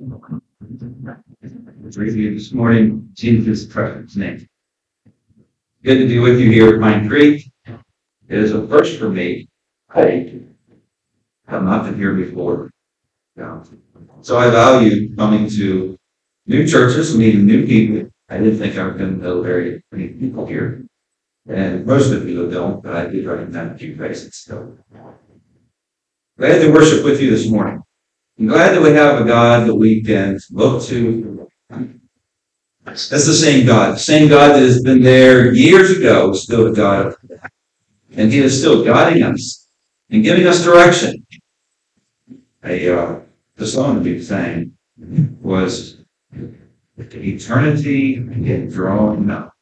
Read you this morning, Jesus' precious name. Good to be with you here at Pine Creek. It is a first for me. I have not been here before. So I value coming to new churches, meeting new people. I didn't think I was going to know very many people here. And most of you don't, but I did recognize a few faces still. Glad to worship with you this morning. I'm glad that we have a God that we can look to. That's the same God that has been there years ago, still the God. And He is still guiding us and giving us direction. The song that we sang was eternity and drawing up.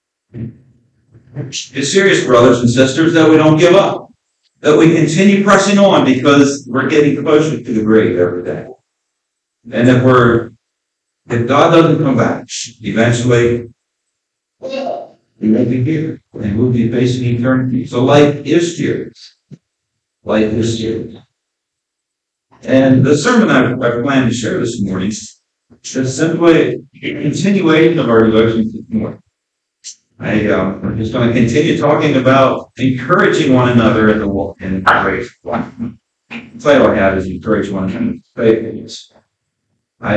It's serious, brothers and sisters, that we don't give up, that we continue pressing on because we're getting closer to the grave every day. And if God doesn't come back, eventually we won't be here and we'll be facing eternity. So life is serious. Life is serious. And the sermon I plan to share this morning is simply a continuation of our devotions this morning. I'm just going to continue talking about encouraging one another in the walk in faith. The title I have is Encourage One Another in Faith. I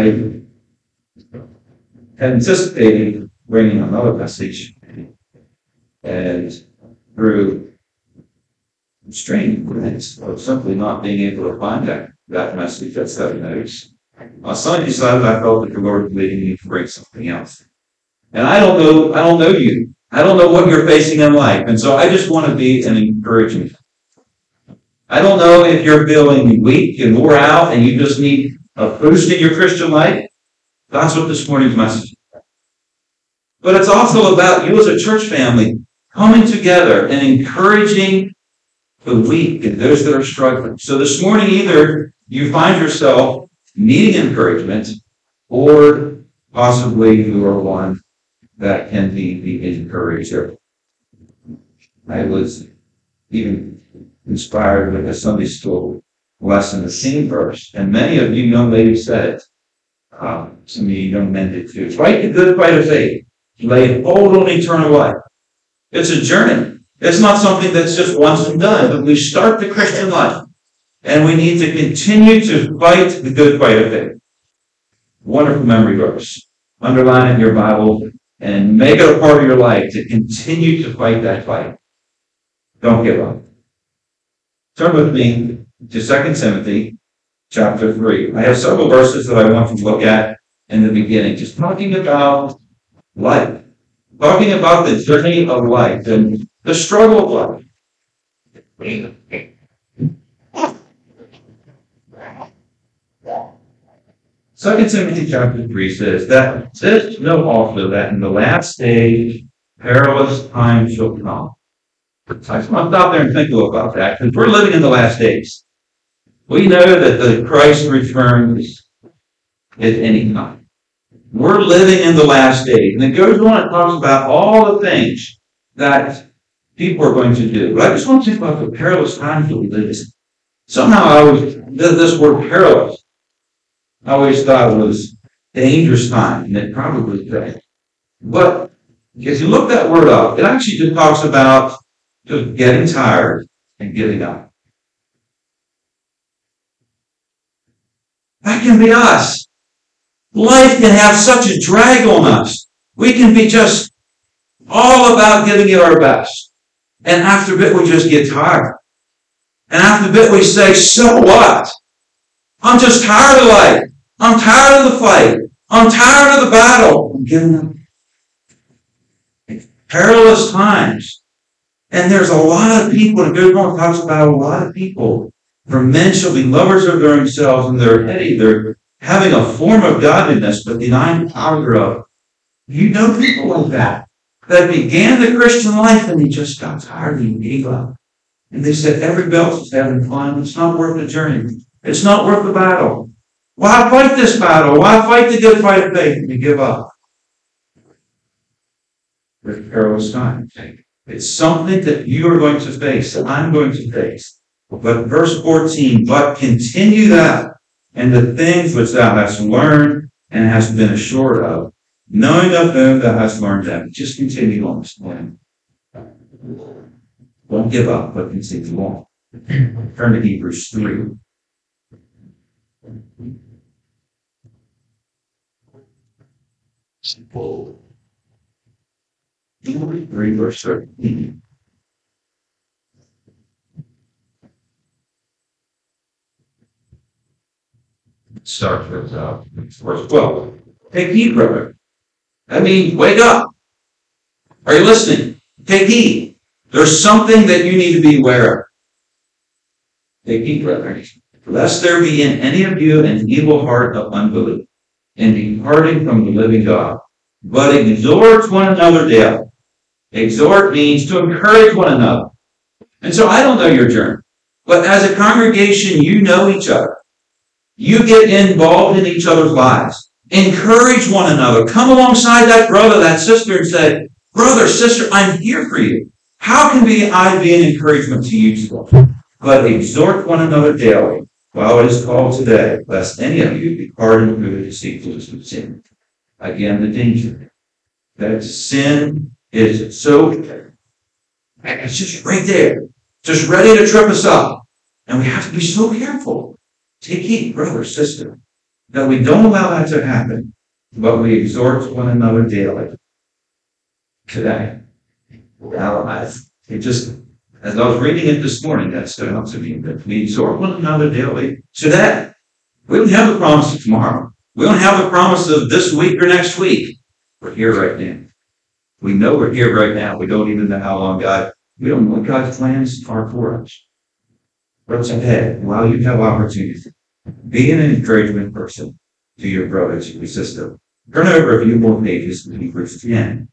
had anticipated bringing another message, and through strange events of simply not being able to find that message, that 7 notes, on Sunday decided I felt that the Lord was leading me to bring something else. And I don't know you. I don't know what you're facing in life. And so I just want to be an encouragement. I don't know if you're feeling weak and wore out and you just need a boost in your Christian life. That's what this morning's message is. But it's also about you as a church family coming together and encouraging the weak and those that are struggling. So this morning, either you find yourself needing encouragement, or possibly you are one that can be the encourager. I was even inspired with a Sunday school lesson, the same verse, and many of you young ladies said it. Some of you young men did too. Fight the good fight of faith. Lay hold on eternal life. It's a journey. It's not something that's just once and done, but we start the Christian life, and we need to continue to fight the good fight of faith. Wonderful memory verse. Underline it in your Bible and make it a part of your life to continue to fight that fight. Don't give up. Turn with me to 2 Timothy chapter 3. I have several verses that I want to look at in the beginning, just talking about life, talking about the journey of life and the struggle of life. 2 Timothy chapter 3 says that this know also that in the last days perilous times shall come. I just want to stop there and think a little about that, because we're living in the last days. We know that the Christ returns at any time. We're living in the last days. And it goes on and talks about all the things that people are going to do. But I just want to think about the perilous times that we live in. Somehow this word perilous, I always thought it was dangerous time, and it probably is. But if you look that word up, it actually just talks about just getting tired and giving up. That can be us. Life can have such a drag on us. We can be just all about giving it our best. And after a bit, we just get tired. And after a bit, we say, so what? I'm just tired of life. I'm tired of the fight. I'm tired of the battle. I'm giving up. Perilous times. And there's a lot of people, and good one talks about a lot of people. For men shall be lovers of their own selves, and they're heady. They're having a form of godliness, but denying the power thereof. You know people like that began the Christian life, and they just got tired and gave up. And they said, everybody else is having fun. It's not worth the journey. It's not worth the battle. Why fight this battle? Why fight the good fight of faith? And you give up. There's perilous times. It's something that you are going to face, that I'm going to face. But verse 14, but continue that and the things which thou hast learned and hast been assured of, knowing of whom thou hast learned them. Just continue on this morning. Don't give up, but continue on. Turn to Hebrews 3. Hebrews 3, verse 13. Start with verse 12. Take heed, brother. That means wake up. Are you listening? Take heed. There's something that you need to be aware of. Take heed, brother. Lest there be in any of you an evil heart of unbelief, in departing from the living God. But exhort one another daily. Exhort means to encourage one another. And so I don't know your journey, but as a congregation, you know each other. You get involved in each other's lives. Encourage one another. Come alongside that brother, that sister, and say, brother, sister, I'm here for you. How can I be an encouragement to you today? But exhort one another daily, while it is called today, lest any of you be hardened through the deceitfulness of sin. Again, the danger. That sin is so, it's just right there, just ready to trip us up. And we have to be so careful. Take heed, brother, sister, that we don't allow that to happen, but we exhort one another daily. Today. Now, as I was reading it this morning, that stood out to me, that we exhort one another daily today. We don't have a promise of tomorrow. We don't have a promise of this week or next week. We're here right now. We know we're here right now. We don't even know how long we don't know what God's plans are for us. What's ahead? While you have opportunity, be an encouragement person to your brothers and your sisters. Turn over a few more pages to Hebrews 10.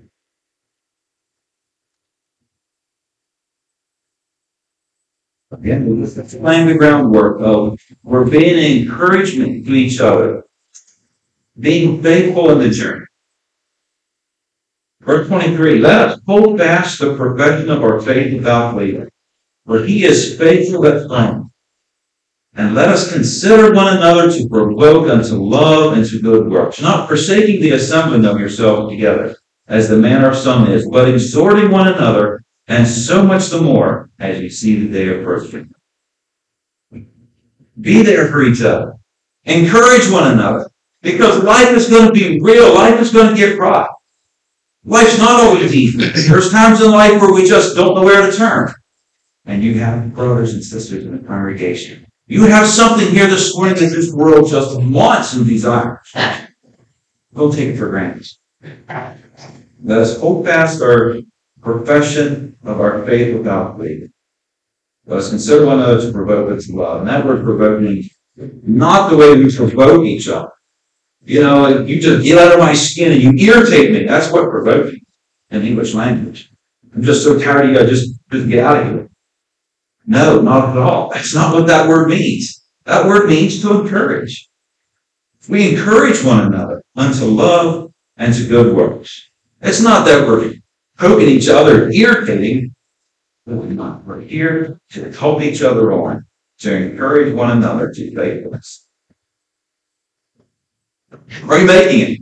Again, we're laying the groundwork of we're being an encouragement to each other, being faithful in the journey. Verse 23, let us hold fast the profession of our faith without wavering, for he is faithful that promised. And let us consider one another to provoke unto love and to good works, not forsaking the assembling of yourselves together, as the manner of some is, but exhorting one another, and so much the more as you see the day approaching. Be there for each other. Encourage one another, because life is going to be real. Life is going to get rough. Life's not always easy. There's times in life where we just don't know where to turn. And you have brothers and sisters in the congregation. You have something here this morning that this world just wants and desires. Don't take it for granted. Let us hold fast our profession of our faith without wavering. Let us consider one another to provoke us to love. And that word provoking, not the way we provoke each other. You know, you just get out of my skin and you irritate me. That's what provoking in English language. I'm just so tired of you, I just get out of here. No, not at all. That's not what that word means. That word means to encourage. We encourage one another unto love and to good works. It's not that we're poking each other, irritating, but we're not. We're here to help each other on, to encourage one another to faithfulness. Are you making it?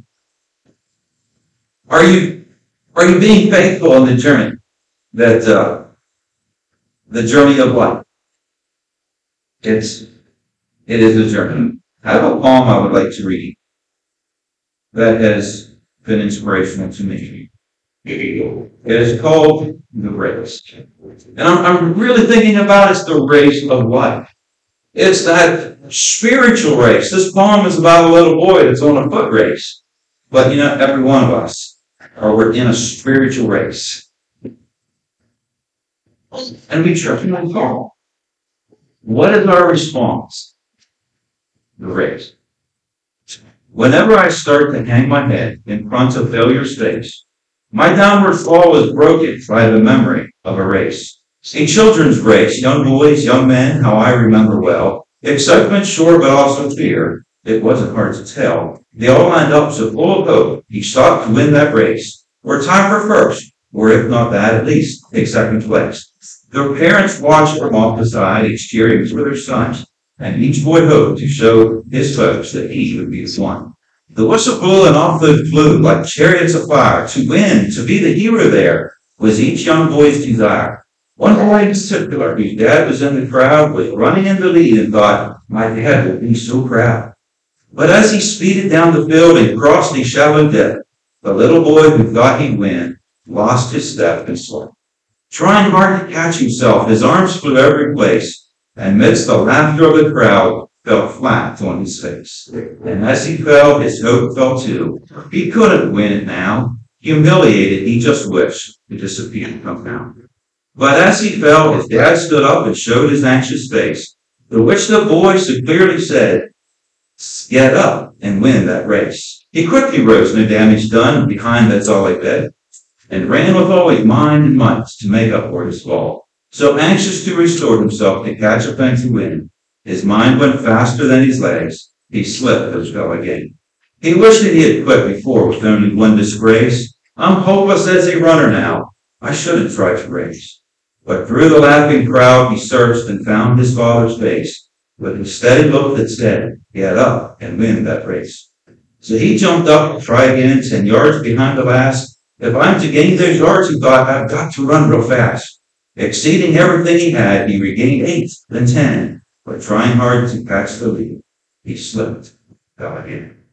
Are you being faithful in the journey the journey of life? It is a journey. I have a poem I would like to read that has been inspirational to me. It is called The Race. And I'm really thinking about it's the race of life. It's that spiritual race. This poem is about a little boy that's on a foot race. But you know, every one of us we're in a spiritual race. And we trust in God. What is our response? The race. Whenever I start to hang my head in front of failure's face, my downward fall is broken by the memory of a race. A children's race, young boys, young men, how I remember well. Excitement, sure, but also fear. It wasn't hard to tell. They all lined up so full of hope, each sought to win that race, or tie for first, or if not that, at least take second place. Their parents watched from off the side, each cheering for their sons, and each boy hoped to show his folks that he would be the one. The whistle blew and off they flew like chariots of fire. To win, to be the hero there, was each young boy's desire. One boy in particular, whose dad was in the crowd, was running in the lead and thought, my dad will be so proud. But as he speeded down the field and crossed the shallow dip, the little boy who thought he'd win lost his step and slipped. Trying hard to catch himself, his arms flew every place, and amidst the laughter of the crowd, fell flat on his face. And as he fell, his hope fell too. He couldn't win it now. Humiliated, he just wished to disappear somehow. But as he fell, his dad stood up and showed his anxious face, to which the boy so clearly said, get up and win that race. He quickly rose, no damage done, behind that's all I bet, and ran with all his mind and might to make up for his fall. So anxious to restore himself to catch a fancy wind, his mind went faster than his legs. He slipped and fell again. He wished that he had quit before with only one disgrace. I'm hopeless as a runner now. I shouldn't try to race. But through the laughing crowd he searched and found his father's face, with a steady look that said, get up and win that race. So he jumped up to try again, 10 yards behind the last. If I'm to gain those yards, he thought, I've got to run real fast. Exceeding everything he had, he regained 8, then 10. But trying hard to catch the lead, he slipped, fell again.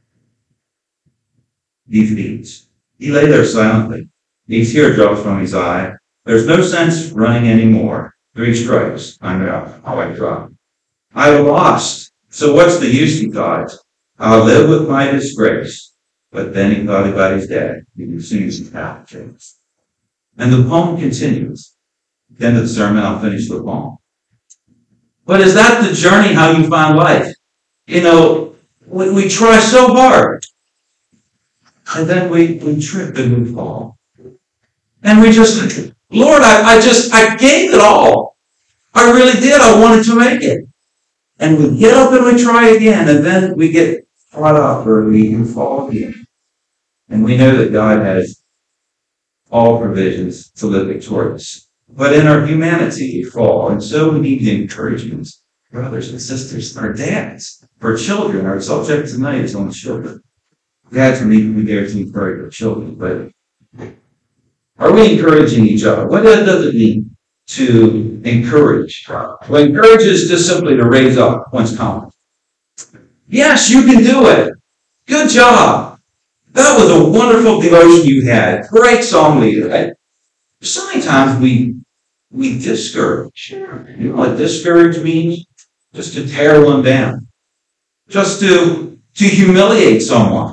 Defeat. He lay there silently, these teardrops from his eye. There's no sense running anymore. 3 strikes, I'm out. I drop. I lost. So what's the use, he thought? I'll live with my disgrace. But then he thought about his dad. He knew soon as his path changed. And the poem continues. At the end of the sermon, I'll finish the poem. But is that the journey how you find life? You know, we try so hard. And then we trip and we fall. And we just, Lord, I gave it all. I really did. I wanted to make it. And we get up and we try again. And then we get caught up or we fall again. And we know that God has all provisions to live victorious. But in our humanity, we fall. And so we need the encouragement. Brothers and sisters, our dads, our children, our subject tonight is on children. Dads need to be there to encourage our children. But are we encouraging each other? What does it mean to encourage? Well, encourage is just simply to raise up one's confidence. Yes, you can do it. Good job. That was a wonderful devotion you had. Great song leader. Right? So many times we discourage. You know what discourage means? Just to tear one down. Just to humiliate someone.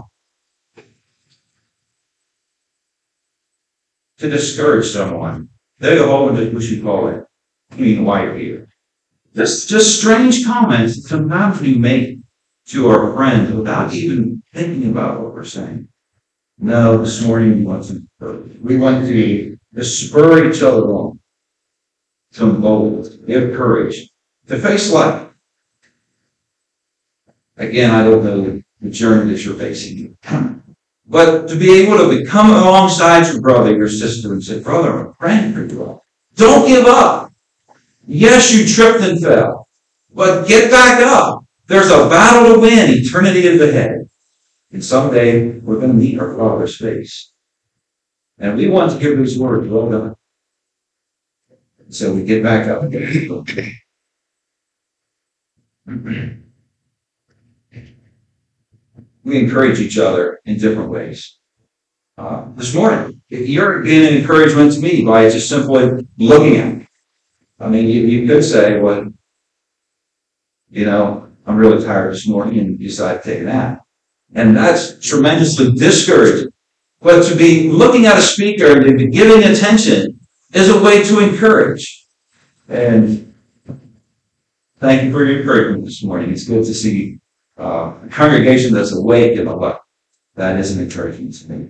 To discourage someone. There's a whole what you call it. I mean, why you're here. Just strange comments that sometimes we make to our friends without even thinking about what we're saying. No, this morning wasn't. We want to spur each other on, to embolden, give courage, to face life. Again, I don't know the journey that you're facing. But to be able to come alongside your brother, your sister, and say, brother, I'm praying for you. Don't give up. Yes, you tripped and fell, but get back up. There's a battle to win. Eternity is ahead. And someday we're going to meet our Father's face. And we want to hear these words, well done. So we get back up again. We encourage each other in different ways. This morning, you're getting an encouragement to me by just simply looking at me. I mean, you could say, well, I'm really tired this morning, and you decide to take a nap. And that's tremendously discouraging. But to be looking at a speaker and to be giving attention is a way to encourage. And thank you for your encouragement this morning. It's good to see a congregation that's awake and alert. That is an encouragement to me.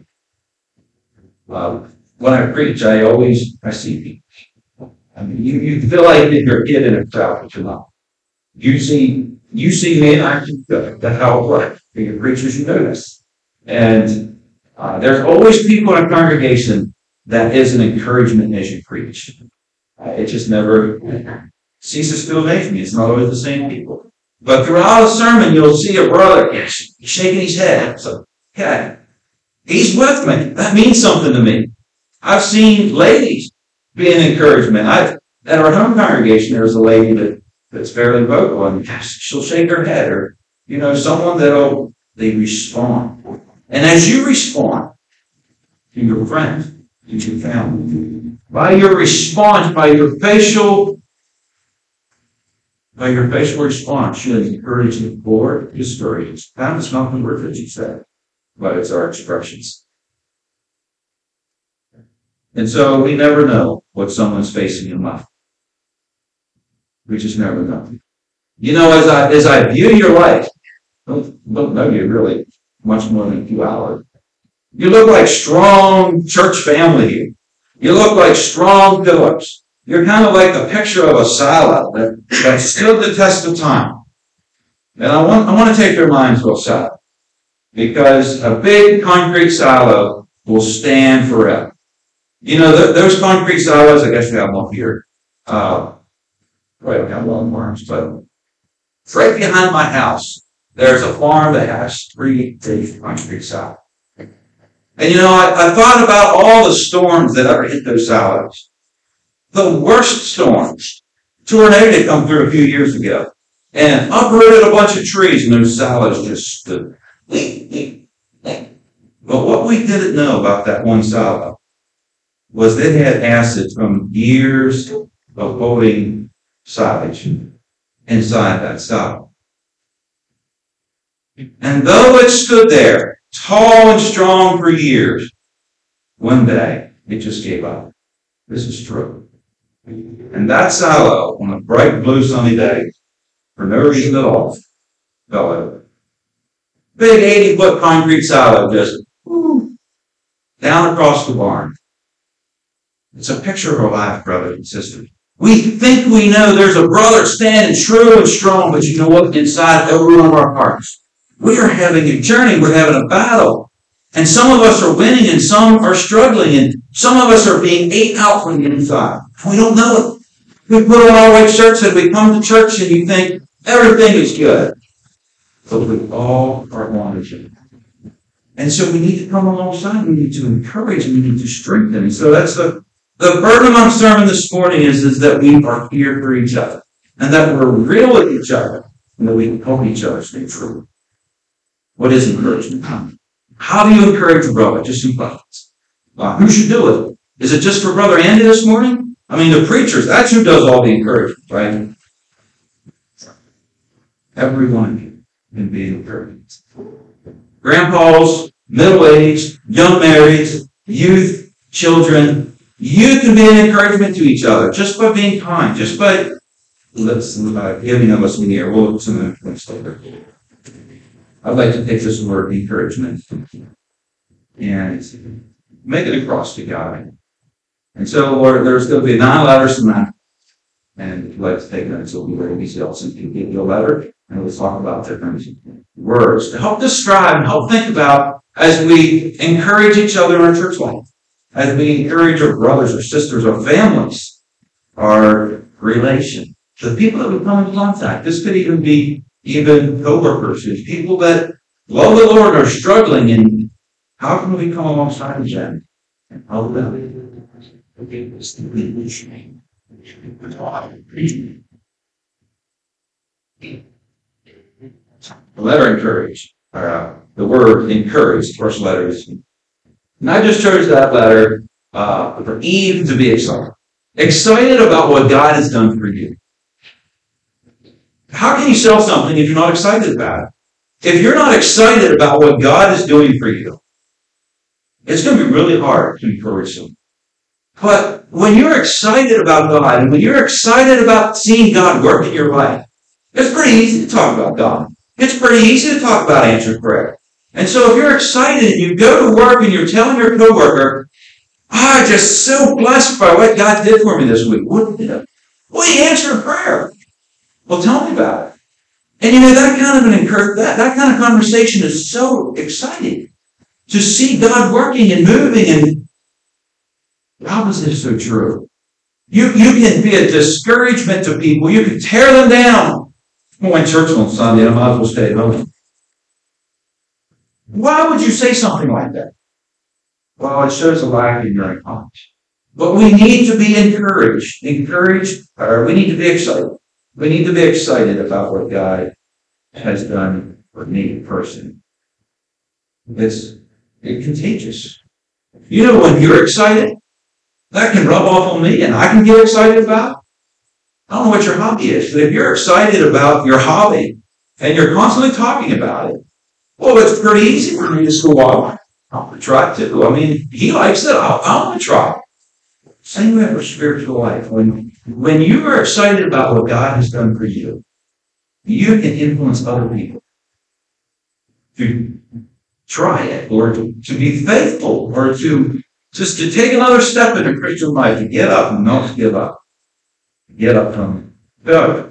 When I preach, I see people. I mean, you feel like you're a kid in a crowd, but you're not. You see me, and I keep going. That's how it works. Being preachers, you know this. And there's always people in a congregation that is an encouragement as you preach. It just never ceases to amaze me. It's not always the same people. But throughout a sermon, you'll see a brother shaking his head. So, okay, he's with me. That means something to me. I've seen ladies be an encouragement. At our home congregation, there's a lady that's fairly vocal, and she'll shake her head, or someone they respond. And as you respond to your friends, to your family, by your response, by your facial response, should encourage you or discourage you. That is not the word that you said, but it's our expressions. And so we never know what someone's facing in life. We just never know. As I view your life, don't know you really much more than a few hours. You look like strong church family here. You look like strong pillars. You're kind of like the picture of a silo that stood the test of time. And I want to take your minds to a silo, because a big concrete silo will stand forever. Those concrete silos, I guess we have one here. Right, I got long arms, but right behind my house, there's a farm that has 3 big concrete silos. And I thought about all the storms that ever hit those silos. The worst storms. Tornado come through a few years ago and uprooted a bunch of trees, and those silos just stood. But what we didn't know about that one silo was it had acid from years of holding silage inside that silo. And though it stood there, tall and strong for years, one day it just gave up. This is true. And that silo, on a bright blue sunny day, for no reason at all, fell over. Big 80-foot concrete silo just down across the barn. It's a picture of our life, brothers and sisters. We think we know there's a brother standing true and strong, but you know what? Inside every one of our hearts, we are having a journey. We're having a battle. And some of us are winning, and some are struggling, and some of us are being ate out from the inside. We don't know it. We put on our white shirts and we come to church, and you think everything is good. But we all are wanting. And so we need to come alongside. We need to encourage, and we need to strengthen. And so that's the burden of my sermon this morning is that we are here for each other, and that we're real with each other, and that we can help each other stay true. What is encouragement? How do you encourage a brother? Just some questions. Who should do it? Is it just for Brother Andy this morning? I mean, the preachers, that's who does all the encouragement, right? Everyone can be encouraged. Grandpas, middle-aged, young marrieds, youth, children, you can be an encouragement to each other just by being kind, just by giving them a listening ear. We'll look some of the later. I'd like to take this word encouragement and make it across to God. And so, Lord, there's going to be 9 letters tonight. And if you'd like to take that, so we'll be ready to else and give you a letter. And we'll talk about different words to help describe and help think about as we encourage each other in our church life, as we encourage our brothers or sisters, our families, our relation, the people that we come in contact. This could even be co-workers, people that love the Lord are struggling, and how can we come alongside of them and help them? The letter encourage, the word encourage, the first letter is. And I just chose that letter for Eve to be excited. Excited about what God has done for you. How can you sell something if you're not excited about it? If you're not excited about what God is doing for you, it's going to be really hard to encourage them. But when you're excited about God, and when you're excited about seeing God work in your life, it's pretty easy to talk about God. It's pretty easy to talk about answered prayer. And so if you're excited and you go to work and you're telling your coworker, I'm just so blessed by what God did for me this week. What did he do? Well, he answered prayer. Well, tell me about it. And that kind of that kind of conversation is so exciting to see God working and moving, and the opposite is so true. You can be a discouragement to people. You can tear them down. I went to church on Sunday, I might as well stay at home. Why would you say something like that? Well, it shows a lack in your knowledge. But we need to be encouraged. Or we need to be excited. We need to be excited about what God has done for me personally. It's contagious. You know, when you're excited, that can rub off on me and I can get excited about it. I don't know what your hobby is, but if you're excited about your hobby and you're constantly talking about it, well, it's pretty easy for me to go, well, I want to try it too. I mean, he likes it. I want to try it. Same way for spiritual life. When you are excited about what God has done for you, you can influence other people to try it or to be faithful or to just to take another step in a Christian life, to get up and not give up. Get up from failure.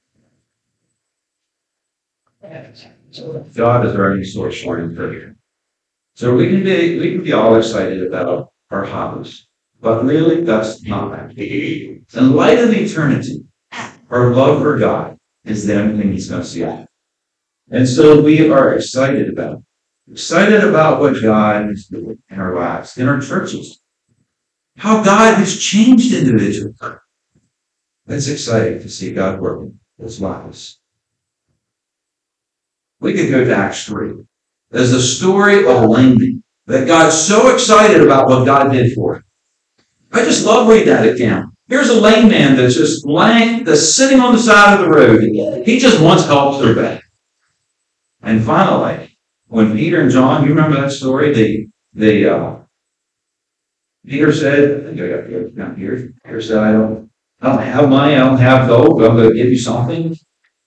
God is our only source for encouragement. So we can be all excited about our hobbies, but really that's not it. In light of eternity, our love for God is the only thing He's going to see. And so we are excited about what God is doing in our lives, in our churches, how God has changed individuals. It's exciting to see God working His lives. We could go to Acts 3. There's a story of a lame man that God's so excited about what God did for him. I just love reading that account. Here's a lame man that's just that's sitting on the side of the road. He just wants help so bad. And finally, when Peter and John, you remember that story? Peter said, I think I got the account here. Peter said, I don't have money, I don't have gold, but I'm going to give you something.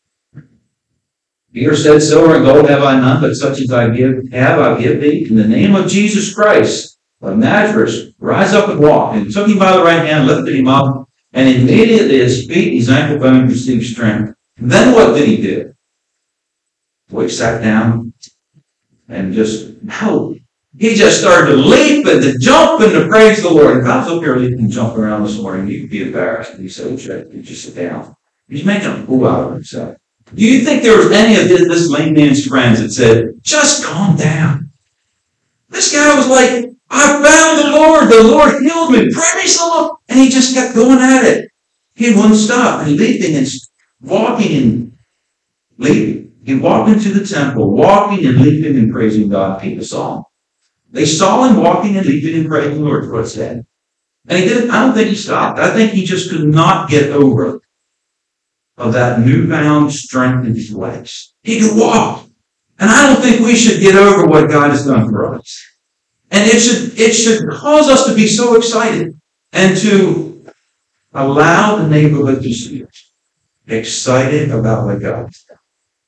Peter said, silver and gold have I none, but such as I give thee. In the name of Jesus Christ of Nazareth, rise up and walk. And took him by the right hand, lifted him up, and immediately his feet, his ankle bones received strength. And then what did he do? Well, he sat down and he just started to leap and to jump and to praise the Lord. If I was up here leaping and jumping around this morning, you'd be embarrassed. He said, you just sit down. He's making a fool out of himself. Do you think there was any of this lame man's friends that said, just calm down? This guy was like, I found the Lord healed me, praise the Lord. And he just kept going at it. He wouldn't stop, and leaping and walking and leaping. He walked into the temple, walking and leaping and praising God. People saw him. They saw him walking and leaping and praising the Lord, what it said. And he didn't, I don't think he stopped. I think he just could not get over it. Of that newfound strength in his legs. He could walk. And I don't think we should get over what God has done for us. And it should cause us to be so excited and to allow the neighborhood to see us excited about what God has done.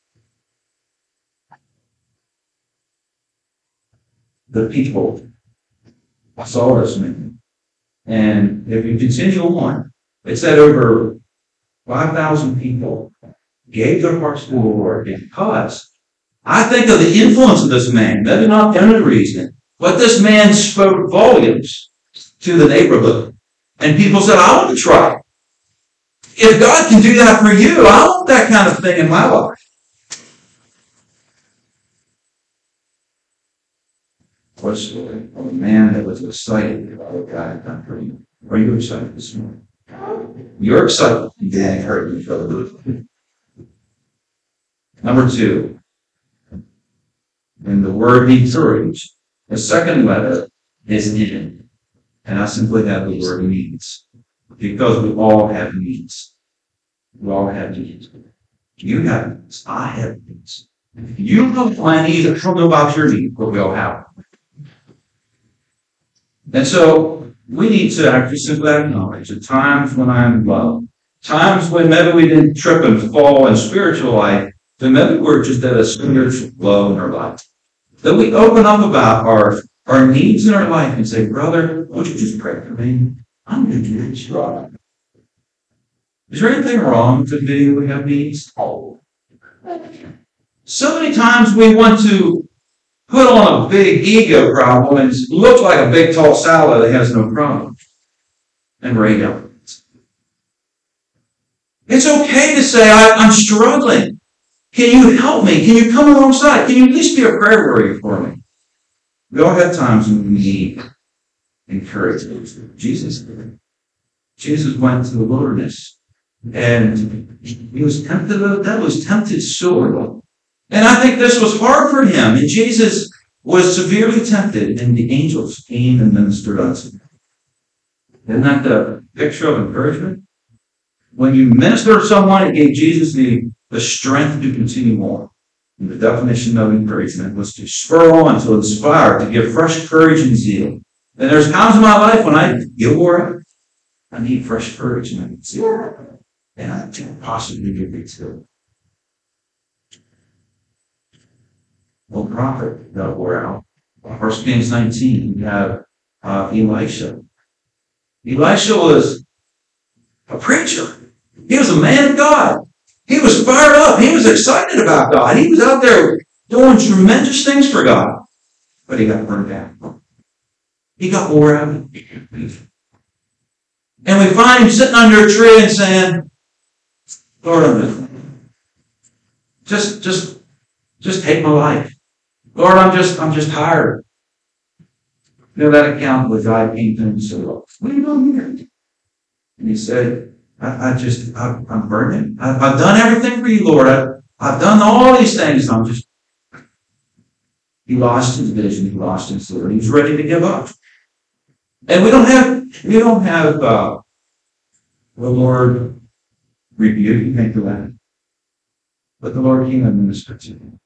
The people saw this man. And if you continue on, it said over 5,000 people gave their hearts to the Lord because I think of the influence of this man. Maybe not the only reason, but this man spoke volumes to the neighborhood. And people said, I want to try. If God can do that for you, I want that kind of thing in my life. What's a man that was excited about what God had done for you? Are you excited this morning? You're excited. You didn't hurt each other. Number 2, in the word encourage, the second letter is in. And I simply have the word needs. Because we all have needs. We all have needs. You have needs. I have needs. You know my needs. I don't know about your needs, but we all have them. And so we need to actually simply acknowledge at times when I'm low, times when maybe we didn't trip and fall in spiritual life, then maybe we're just at a spiritual low in our life. That we open up about our needs in our life and say, brother, won't you just pray for me? I'm going to do this wrong. Is there anything wrong with admitting we have needs? So many times we want to put on a big ego problem and look like a big tall salad that has no problem. And rain out. It's okay to say, I'm struggling. Can you help me? Can you come alongside? Can you at least be a prayer warrior for me? We all have times when we need encouragement. Jesus went to the wilderness, and he was tempted of the devil. He was tempted sorely. And I think this was hard for him. And Jesus was severely tempted, and the angels came and ministered unto him. Isn't that the picture of encouragement? When you minister to someone, it gave Jesus the strength to continue more. And the definition of encouragement was to spur on, to inspire, to give fresh courage and zeal. And there's times in my life when I get wore out. I need fresh courage and zeal. And I can't possibly give it to. Well, prophet got wore out. 1 Kings 19, you have Elisha. Elisha was a preacher. He was a man of God. He was fired up. He was excited about God. He was out there doing tremendous things for God. But he got burned out. He got wore out. And we find him sitting under a tree and saying, Lord, just take my life. Lord, I'm just tired. You know that account where God came to him and said, what are you doing here? And he said, I'm burning. I've done everything for you, Lord. I've done all these things. And he lost his vision. He lost his Lord. He was ready to give up. And we don't have the Lord rebuke him for that. But the Lord came and ministered to him.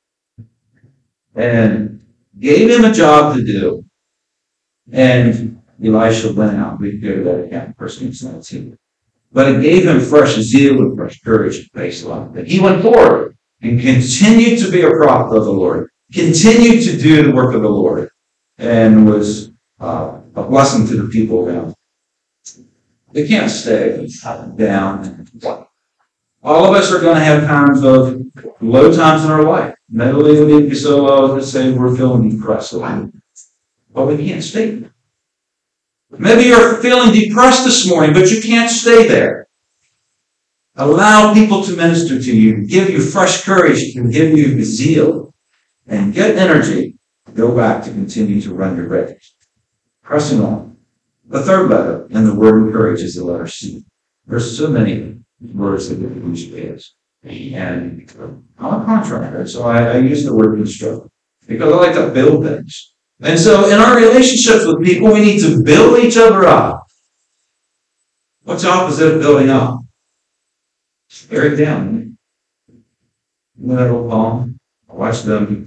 And gave him a job to do. And Elisha went out. We go to that account, 1 Kings 19. But it gave him fresh zeal and fresh courage to face life. And he went forward and continued to be a prophet of the Lord. Continued to do the work of the Lord. And was a blessing to the people around. They can't stay down. All of us are going to have times of low times in our life. Mentally, we need to be so low to say we're feeling depressed. But we can't stay there. Maybe you're feeling depressed this morning, but you can't stay there. Allow people to minister to you, give you fresh courage, and give you zeal, and get energy. Go back to continue to run your race. Pressing on. The third letter in the word encourage is the letter C. There's so many words that we use as. And I'm a contractor, so I use the word construct because I like to build things. And so in our relationships with people, we need to build each other up. What's the opposite of building up? Tearing down. You know that old poem? I watched them.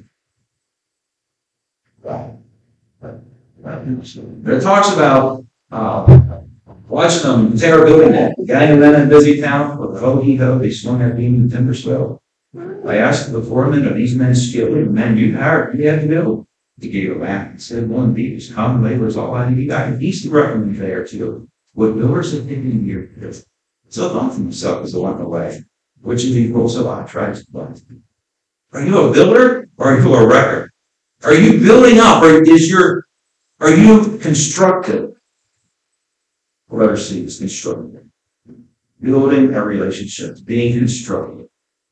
It talks about watching them tear a building down. Gang of men in a busy town with a ho-he-ho, they swung their beam and timber swell. I asked the foreman, are these men skilled? Men you hired, you had to build. He gave a laugh and said, one of these common laborers all I need. I can easily recommend there too. What builders have taken here. So thought to himself as I went away, which of equals have I tried to find? Are you a builder or are you a wrecker? Are you building up or are you constructive? Letter C is constructive. Building a relationship, being constructive.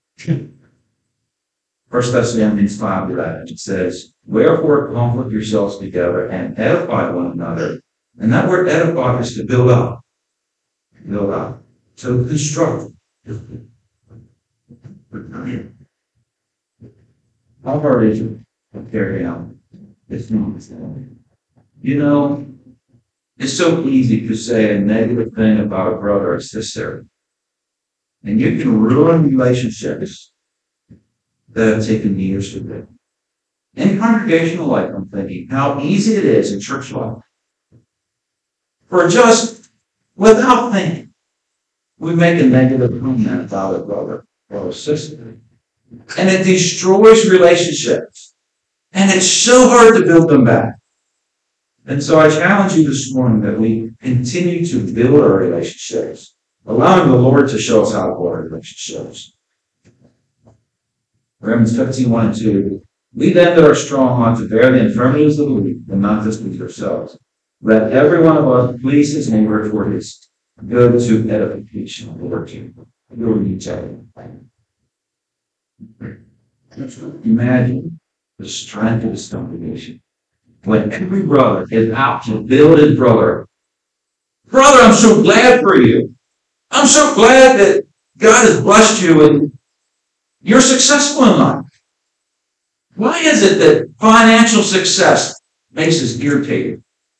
1 Thessalonians 5:11, it says, wherefore comfort yourselves together and edify one another. And that word edify is to build up. Build up. So construct. How hard is it to carry out? It's not. You know, it's so easy to say a negative thing about a brother or sister. And you can ruin relationships that have taken years to build. In congregational life, I'm thinking how easy it is in church life for just, without thinking, we make a negative comment about a brother or a sister. And it destroys relationships. And it's so hard to build them back. And so I challenge you this morning that we continue to build our relationships, allowing the Lord to show us how to build our relationships. Romans 15:1 and 2. We then that are strong ought to bear the infirmities of the weak, and not displease ourselves. Let every one of us please his neighbor for his good to edification of the Lord. Building each other. Imagine the strength of this congregation. When every brother is out to build his brother. Brother, I'm so glad for you. I'm so glad that God has blessed you and you're successful in life. Why is it that financial success makes us irritated?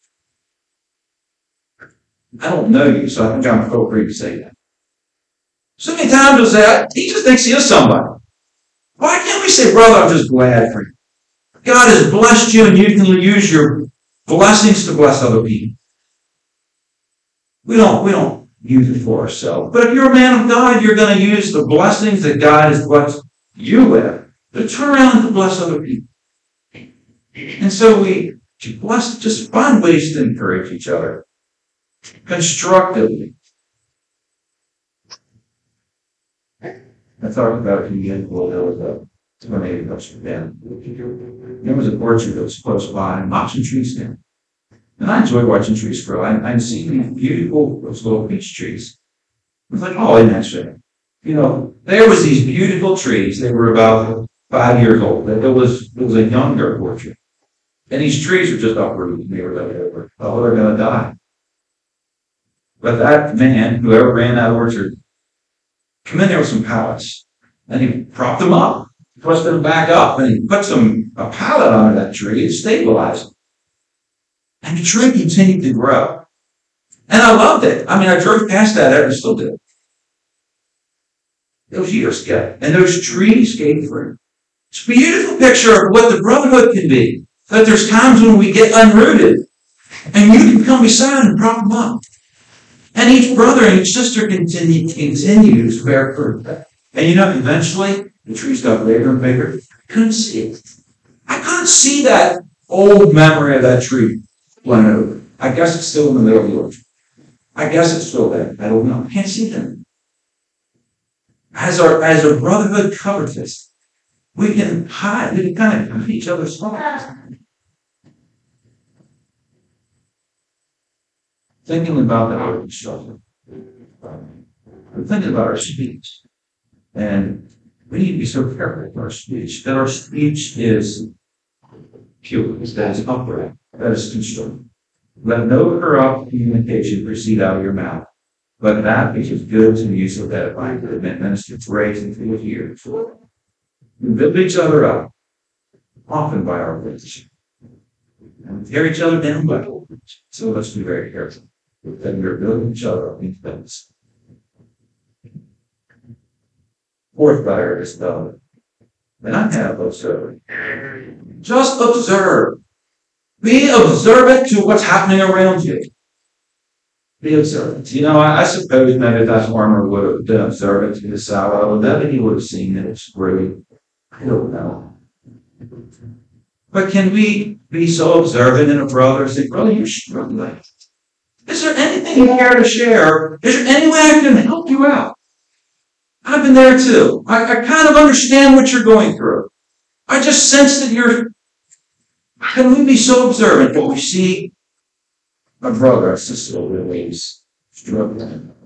I don't know you, so I think I'm feel free to say that. So many times we'll say, he just thinks he is somebody. Why can't we say, brother, I'm just glad for you? God has blessed you and you can use your blessings to bless other people. We don't use it for ourselves. But if you're a man of God, you're going to use the blessings that God has blessed you with to turn around and to bless other people. And so we just find ways to encourage each other constructively. I thought about it again. Well, there was a tornado that was down. There was a orchard that was close by, and lots of trees there. And I enjoy watching trees grow. I'd seen these beautiful, those little peach trees. I was like, oh, isn't that shit? You know, there was these beautiful trees. They were about 5 years old. It was a younger orchard. And these trees were just uprooted. They were like, oh, they're going to die. But that man, whoever ran that orchard, come in there with some pallets. And he propped them up, twisted them back up, and he put a pallet under that tree and stabilized it. And the tree continued to grow. And I loved it. I mean, I drove past that and still do. Those years ago. And those trees gave fruit. It's a beautiful picture of what the brotherhood can be. That there's times when we get unrooted. And you can come beside and prop them up. And each brother and each sister continues to bear fruit. And you know, eventually, the trees got bigger and bigger. I couldn't see it. I couldn't see that old memory of that tree blowing over. I guess it's still in the middle of the orchard. I guess it's still there. I don't know. I can't see them. As our brotherhood covers this, we can hide. We can kind of hide each other's thoughts. Thinking about the orchard struggle. We're thinking about our speech. And we need to be so careful with our speech, that our speech is pure, that is upright, that is constructive. Let no corrupt communication proceed out of your mouth, but that which is good to use of edifying to the minister to grace and to the ears. We build each other up, often by our words. And we tear each other down by our words. So let's be very careful that we're building each other up in things. Fourth letter is done. And I have observed. Just observe. Be observant to what's happening around you. Be observant. You know, I suppose maybe that farmer would have been observant to his sallow. Maybe he would have seen that it's really, I don't know. But can we be so observant in a brother and say, brother, you're struggling. Is there anything you care to share? Is there any way I can help you out? I've been there too. I kind of understand what you're going through. I just sense that can we be so observant that we see a brother or sister really struggling?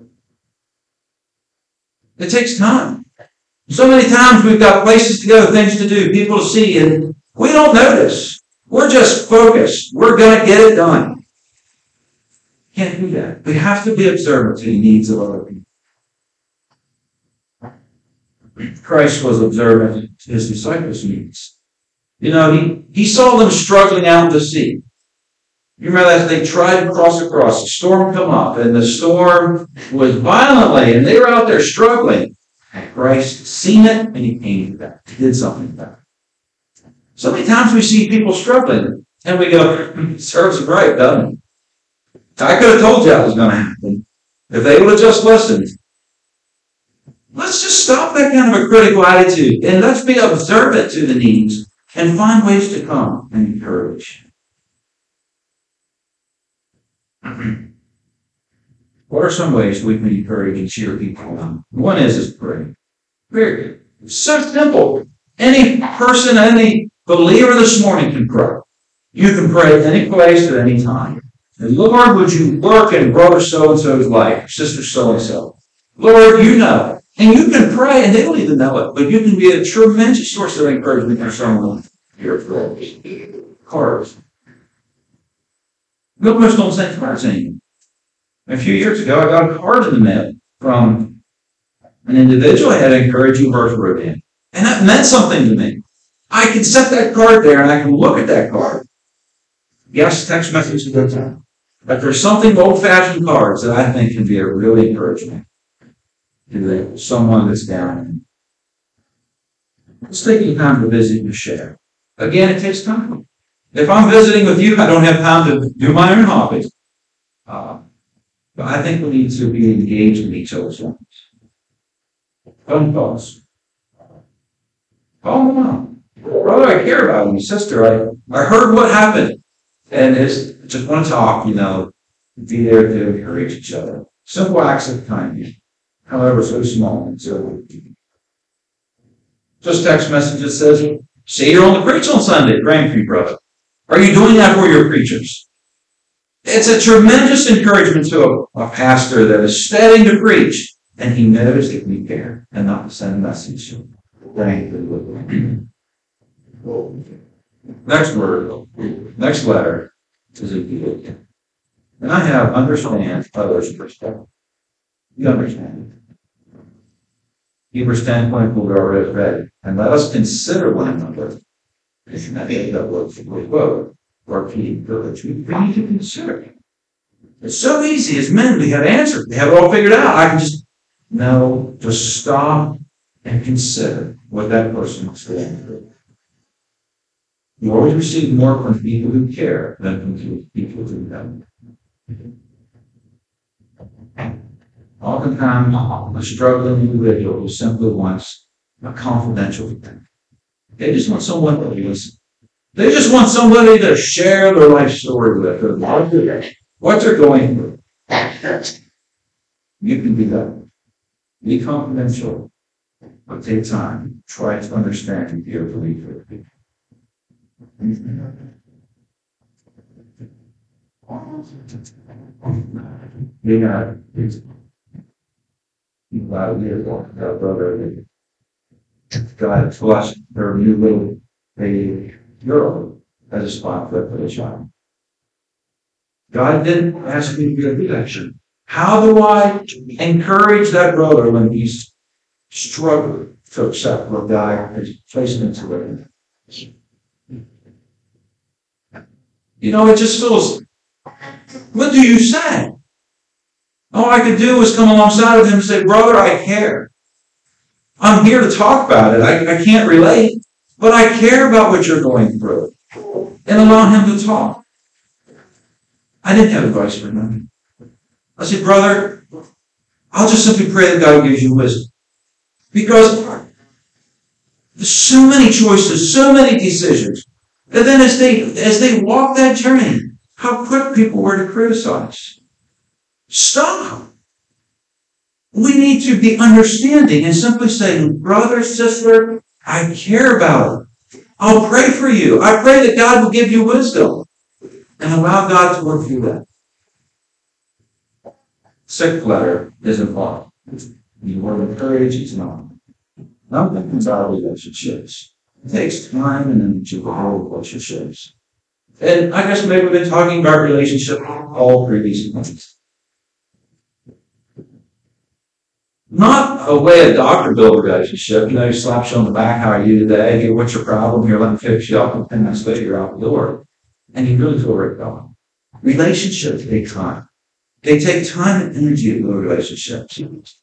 It takes time. So many times we've got places to go, things to do, people to see, and we don't notice. We're just focused. We're going to get it done. Can't do that. We have to be observant to the needs of other people. Christ was observant to his disciples' needs. You know, he saw them struggling out to sea. You remember that they tried to cross across, the storm come up, and the storm was violently, and they were out there struggling. And Christ seen it, and he came to that. He did something about it. So many times we see people struggling, and we go, serves them right, doesn't it? I could have told you that was going to happen. If they would have just listened. Let's just stop that kind of a critical attitude and let's be observant to the needs and find ways to come and encourage. What are some ways we can encourage and cheer people on? One is pray. Very good. So simple. Any person, any believer this morning can pray. You can pray at any place at any time. And Lord, would you work in brother so-and-so's life, sister so-and-so? Lord, you know. And you can pray, and they don't even know it, but you can be a tremendous source of encouragement for someone. Your cards. We almost don't send cards anymore. A few years ago, I got a card in the mail from an individual I had encouraged you verse wrote in. And that meant something to me. I can set that card there and I can look at that card. Yes, text message is a good time. But there's something old-fashioned cards that I think can be a really encouragement to someone that's down. It's taking time to visit and share. Again, it takes time. If I'm visiting with you, I don't have time to do my own hobbies. But I think we need to be engaged in each other's lives. Phone calls. Oh, no. Brother, I care about you. Sister, I heard what happened. And just want to talk, be there to encourage each other. Simple acts of kindness, however so small. So, just text message that says, say you're on the preach on Sunday, praying for you, brother. Are you doing that for your preachers? It's a tremendous encouragement to a pastor that is studying to preach, and he knows that we care and not to send a message. Next letter is Ezekiel. And I have understand others' perspective. You understand. Hebrews 10:24 we already read. And let us consider one another. It's not that works for quote or Pete Village. We need to consider. It's so easy as men. We have answers. We have it all figured out. I can just stop and consider what that person is going through. You always receive more from people who care than from people who don't. Oftentimes, a struggling individual who simply wants a confidential thing. They just want someone to listen. They just want somebody to share their life story with them. What they're going through. You can be that. Be confidential. But take time. Try to understand and be a believer. God blessed their new little baby girl as a spot for the child. God didn't ask me to be a reaction. How do I encourage that brother when he's struggling to accept what God has placed into it? It just feels, what do you say? All I could do was come alongside of him and say, brother, I care. I'm here to talk about it. I can't relate, but I care about what you're going through. And allow him to talk. I didn't have advice for him. I said, brother, I'll just simply pray that God gives you wisdom. Because there's so many choices, so many decisions. And then as they walk that journey, how quick people were to criticize. Stop. We need to be understanding and simply saying, brother, sister, I care about it. I'll pray for you. I pray that God will give you wisdom. And allow God to work through that. Sixth letter is involved. The word encourage is not. Nothing about relationships. It takes time and energy to hold relationships. And I guess maybe we've been talking about relationships all previous months. Not a way a doctor builds a relationship. He slaps you on the back, how are you today? Hey, what's your problem? Here, let me fix you up. And 10 minutes later, you're out the door. And you really feel right going. Relationships take time. They take time and energy to build relationships.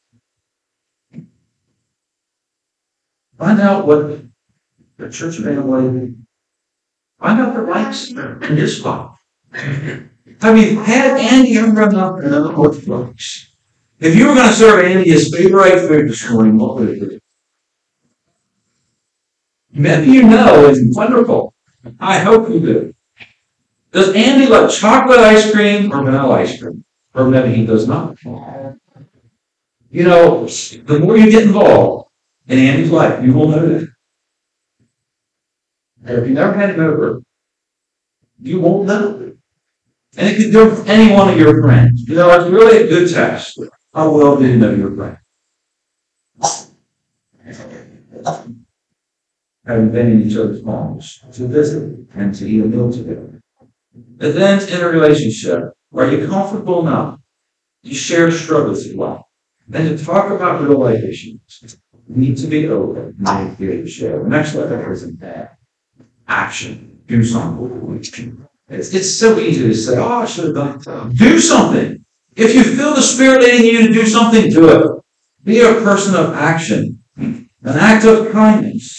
Find out what the church family, find out their likes in this spot. Have you had Andy run up and know what he likes? If you were going to serve Andy his favorite food this morning, what would it be? Maybe you know, it's wonderful. I hope you do. Does Andy like chocolate ice cream or vanilla ice cream? Or maybe he does not. The more you get involved in Andy's life, you will know that. And if you never had him over, you won't know. And it could go for any one of your friends. It's really a good test. How well do you know your friend? Having been in each other's homes to visit and to eat a meal together. But then in a relationship, are you comfortable enough to share struggles of life? And to talk about real life issues. You need to be open and be able to share. The next letter isn't that. Action. Do something. It's so easy to say, oh, I should have done that. Do something. If you feel the Spirit leading you to do something, do it. Be a person of action. An act of kindness.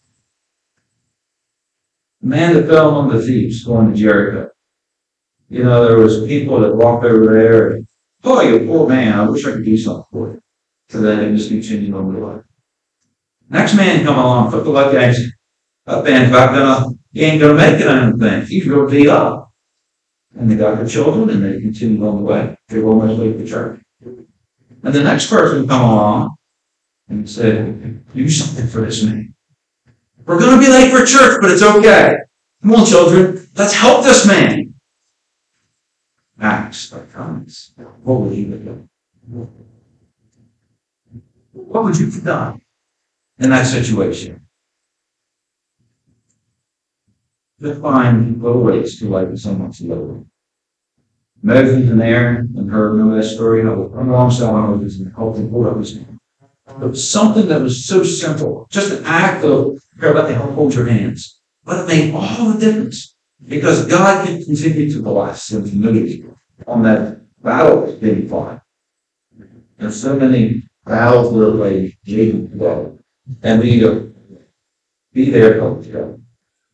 The man that fell among the thieves going to Jericho. You know, there was people that walked over there and, oh, you poor man, I wish I could do something for you. So then they just continued on their life. Next man come along, took the luck guys, that man's he ain't gonna make it on anything. He's real beat up. And they got their children and they continued on the way. They were almost late for church. And the next person come along and said, do something for this man. We're gonna be late for church, but it's okay. Come on, children, let's help this man. Acts of kindness. What would you have done? What would you have done in that situation? To find little ways to lighten someone's load. Moses and Aaron and her know that story. How they come alongside Moses and helped him hold up his hand. It was something that was so simple, just an act of, here, let me help hold your hands. But it made all the difference because God can continue to bless and humility on that battle that's being fought. There's so many battles that are like Jacob today, and we need to be there to help each other.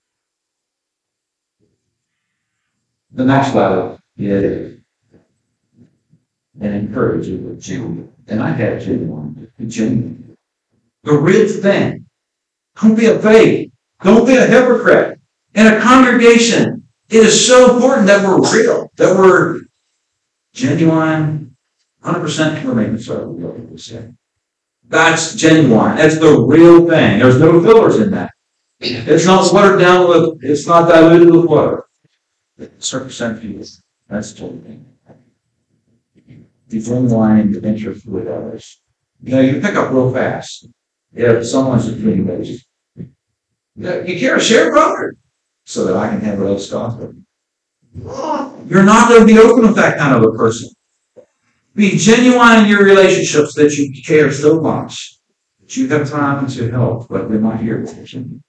The next battle is and encourage you with genuine. And I had genuine. The real thing. Don't be a fake. Don't be a hypocrite. In a congregation, it is so important that we're real, that we're genuine, 100% information. So we say. That's genuine. That's the real thing. There's no fillers in that. It's not watered down with, it's not diluted with water. Certain percentages. That's the whole thing. The genuine interest with others. You know, you pick up real fast. If someone's a dream based. You care to share, brother, so that I can have a little gospel. You're not going to be open with that kind of a person. Be genuine in your relationships that you care so much that you have time to help, but they're not here for you.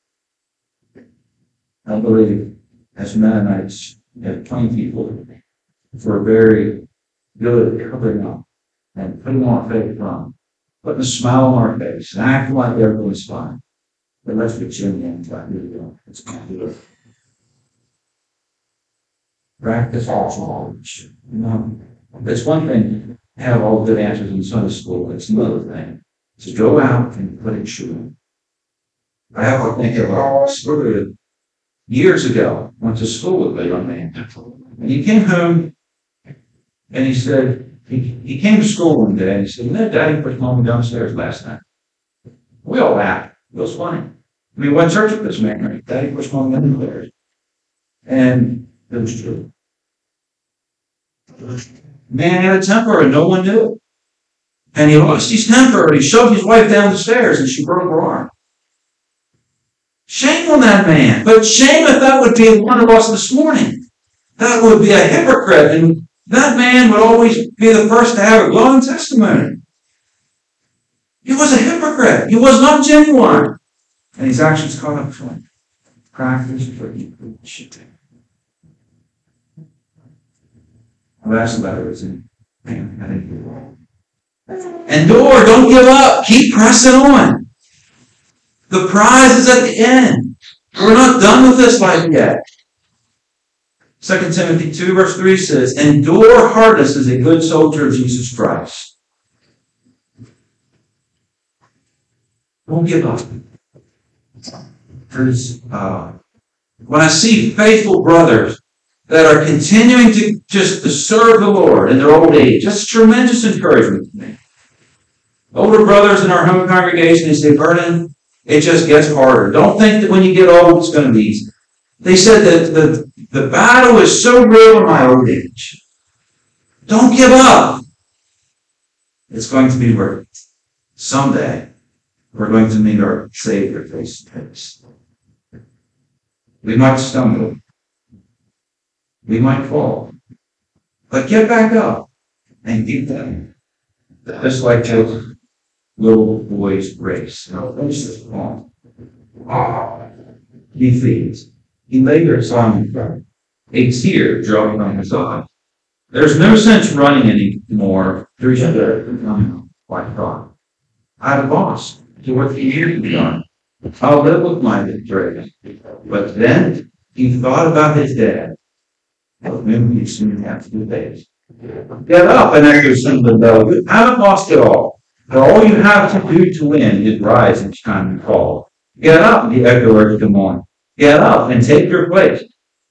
I believe as Mennonites have trained people for a very good covering up and putting on faith from, putting a smile on our face and acting like everything's fine. But let's be genuine. It's good. Practice all knowledge. You know, it's one thing to have all good answers in Sunday school. It's another thing to go out and put it true. I have to think about a story years ago. Went to school with a young man, and he came home, and he said he came to school one day and he said, "You know, Daddy pushed Mom downstairs last night." We all laughed. It was funny. I mean, what church with this man, right? Daddy pushed Mom downstairs, and it was true. Man had a temper and no one knew it. And he lost his temper and he shoved his wife down the stairs and she broke her arm. Shame on that man. But shame if that would be one of us this morning. That would be a hypocrite. And that man would always be the first to have a glowing testimony. He was a hypocrite. He was not genuine. And his actions caught up to him. Practice for shit. The last letter is in. Endure, don't give up. Keep pressing on. The prize is at the end. We're not done with this life yet. 2 Timothy 2 verse 3 says, endure hardness as a good soldier of Jesus Christ. Don't give up. When I see faithful brothers that are continuing to serve the Lord in their old age, that's tremendous encouragement to me. Older brothers in our home congregation, they say, Vernon, it just gets harder. Don't think that when you get old, it's going to be easy. They said that the battle is so real in my old age. Don't give up. It's going to be worth it. someday we're going to meet our Savior face to face. We might stumble. We might fall. But get back up and keep them. Just like those little boy's race. Finish this poem. He feeds. He lingers on the ground. A tear dropping on his eye. There's no sense running anymore through each other. Like God. I'm lost to what the year done. I'll live with my betrayal. But then he thought about his dad. Of whom he soon have to face. Get up and echo something though. You haven't lost it all. For all you have to do to win is rise each time you fall. Get up, the echo urged him on. Get up and take your place.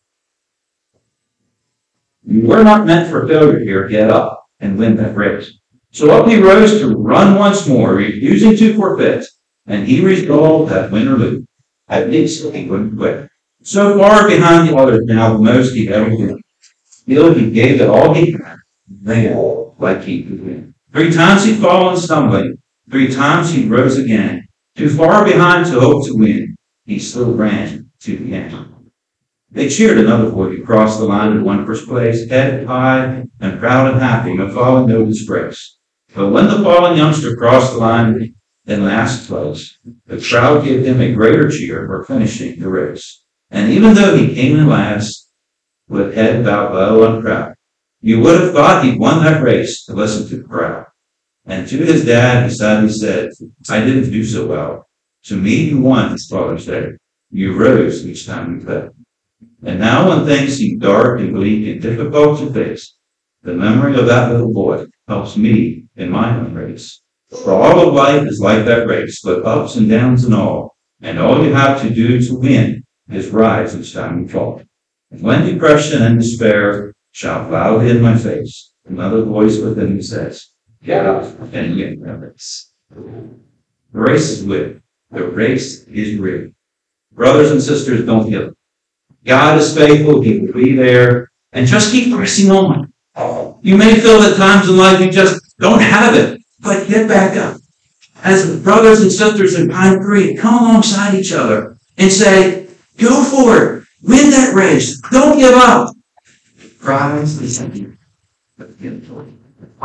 You were not meant for failure here. Get up and win that race. So up he rose to run once more, refusing to forfeit. And he resolved that win or lose. At least he wouldn't quit. So far behind the others now, the most he ever did. Still, he gave it all he had. Ran like he could win. 3 times he'd fallen stumbling. 3 times he rose again. Too far behind to hope to win. He still ran to the end. They cheered another boy who crossed the line and won first place, head high and proud and happy, no falling, no disgrace. But when the fallen youngster crossed the line in last place, the crowd gave him a greater cheer for finishing the race. And even though he came in last, with head bowed low and proud, you would have thought he'd won that race to listen to the crowd. And to his dad, he sadly said, I didn't do so well. To me, you won, his father said. You rose each time you fell. And now when things seem dark and bleak and difficult to face, the memory of that little boy helps me in my own race. For all of life is like that race, with ups and downs and all. And all you have to do to win is rise each time you fall. And when depression and despair shout loudly in my face, another voice within me says, get up and win the race. The race is with. The race is real. Brothers and sisters, don't give up. God is faithful. He will be there. And just keep pressing on. You may feel at times in life you just don't have it, but get back up. As brothers and sisters in Pine Creek, come alongside each other and say, go for it. Win that race. Don't give up. Prize is empty, but